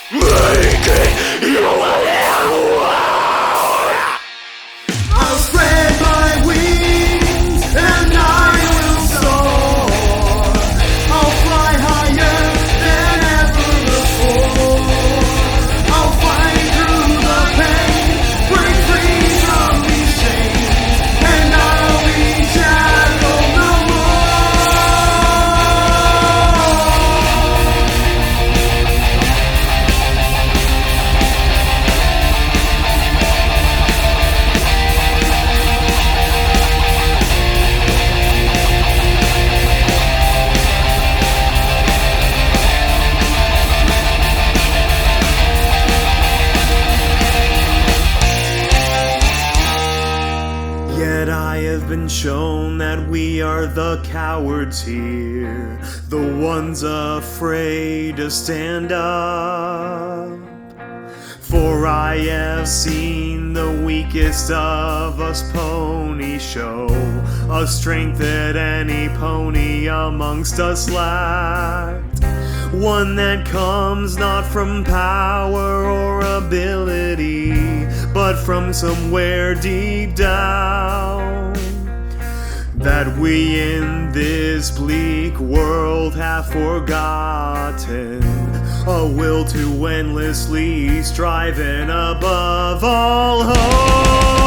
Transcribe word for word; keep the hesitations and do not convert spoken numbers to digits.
Making you I'll spread my wings and I will soar. I'll fly higher than ever before. I'll fight through the pain, break free from these chains, and I'll be shackled no Yet I have been shown that we are the cowards here, the ones afraid to stand up. For I have seen the weakest of us ponies show a strength that any pony amongst us lacked. One that comes not from power or ability, but from somewhere deep down, that we in this bleak world have forgotten, a will to endlessly strive and above all hope.